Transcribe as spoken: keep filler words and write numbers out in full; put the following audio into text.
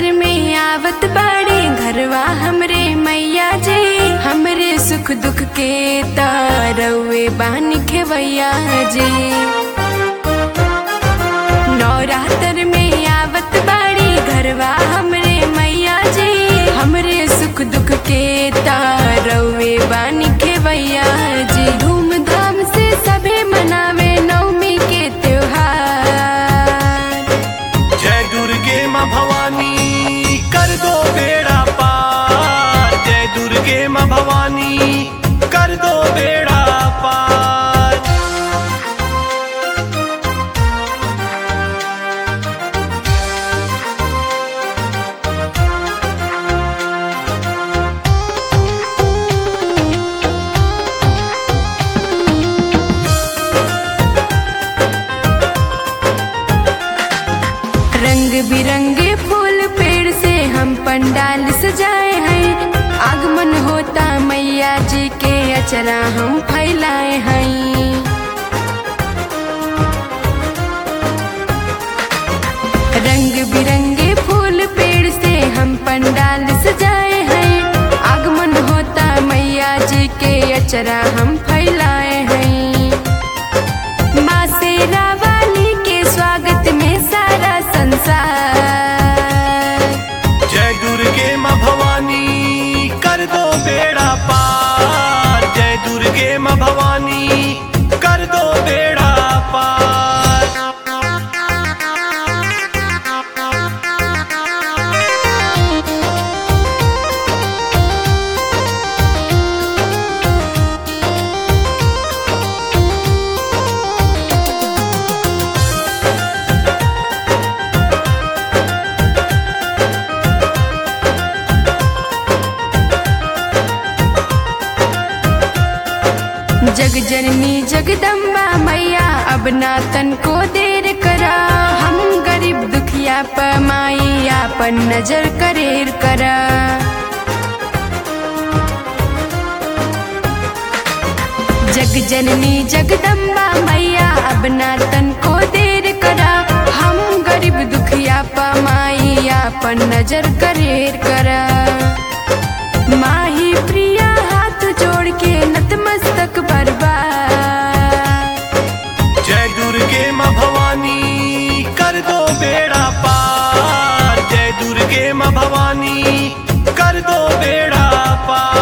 नवरात्र में आवत बाड़े घरवा हमरे मैया जी, हमरे सुख दुख के तारवे बानी खेवैया जी। नवरात्र में आवत बाड़ी घरवा हमरे मैया जी, हमरे सुख दुख के तारवे बानी खेवैया जी। धूमधाम से सभे मनावे नवमी के त्योहार। जय दुर्गे माँ भवानी कर दो बेड़ा पार, जय दुर्गे माँ भवानी कर दो बेड़ा पार। रंग बिरंगे फूल पेड़ से हम पंडाल सजाए हैं, आगमन होता मैया जी के अचरा हम फैलाए हैं। रंग बिरंगे फूल पेड़ से हम पंडाल सजाए हैं, आगमन होता मैया जी के अचरा हम फैलाए हैं। माँ शेरा वाली के स्वागत में सारा संसार। जय दुर्गे माँ भवानी कर दो बेड़ा पार, जय दुर्गे माँ भवानी कर दो बेड़ा पार। जग जननी जगदम्बा मैया अब ना तन को देर करा, हम गरीब दुखिया प माई आपन नजर करेर करा। जग जननी जगदम्बा मैया अब ना तन को देर करा, हम गरीब दुखिया प माई आपन नजर करेर करा। माही प्रिया हाथ जोड़ के नतमस्तक बरबार। जय दुर्गे माँ भवानी कर दो बेड़ा पार, जय दुर्गे माँ भवानी कर दो बेड़ा पार।